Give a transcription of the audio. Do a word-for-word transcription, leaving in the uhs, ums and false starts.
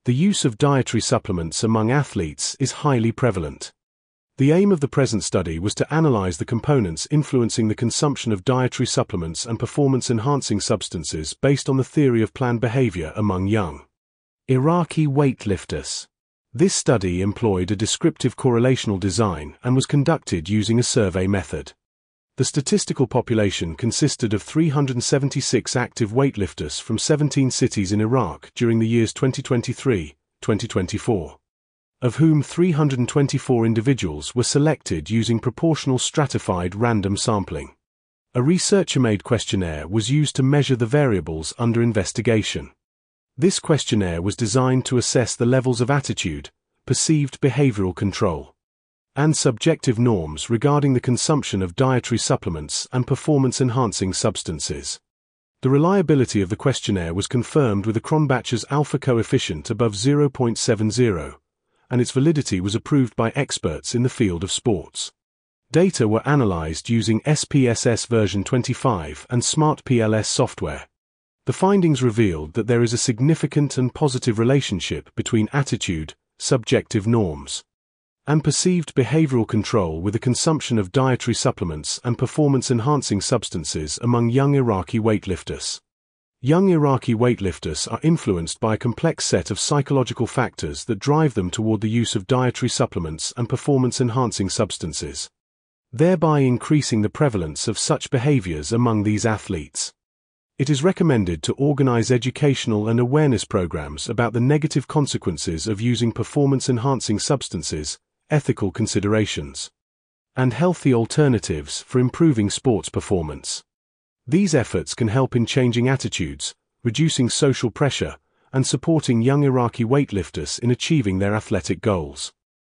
The use of dietary supplements among athletes is highly prevalent. The aim of the present study was to analyze the components influencing the consumption of dietary supplements and performance-enhancing substances based on the theory of planned behavior among young Iraqi weightlifters. This study employed a descriptive correlational design and was conducted using a survey method. The statistical population consisted of three hundred seventy-six active weightlifters from seventeen cities in Iraq during the years twenty twenty-three to twenty twenty-four. Of whom three hundred twenty-four individuals were selected using proportional stratified random sampling. A researcher-made questionnaire was used to measure the variables under investigation. This questionnaire was designed to assess the levels of attitude, perceived behavioral control, and subjective norms regarding the consumption of dietary supplements and performance-enhancing substances. The reliability of the questionnaire was confirmed with a Cronbach's alpha coefficient above zero point seven zero. And its validity was approved by experts in the field of sports. Data were analyzed using S P S S version twenty-five and SmartPLS software. The findings revealed that there is a significant and positive relationship between attitude, subjective norms, and perceived behavioral control with the consumption of dietary supplements and performance-enhancing substances among young Iraqi weightlifters. Young Iraqi weightlifters are influenced by a complex set of psychological factors that drive them toward the use of dietary supplements and performance-enhancing substances, thereby increasing the prevalence of such behaviors among these athletes. It is recommended to organize educational and awareness programs about the negative consequences of using performance-enhancing substances, ethical considerations, and healthy alternatives for improving sports performance. These efforts can help in changing attitudes, reducing social pressure, and supporting young Iraqi weightlifters in achieving their athletic goals.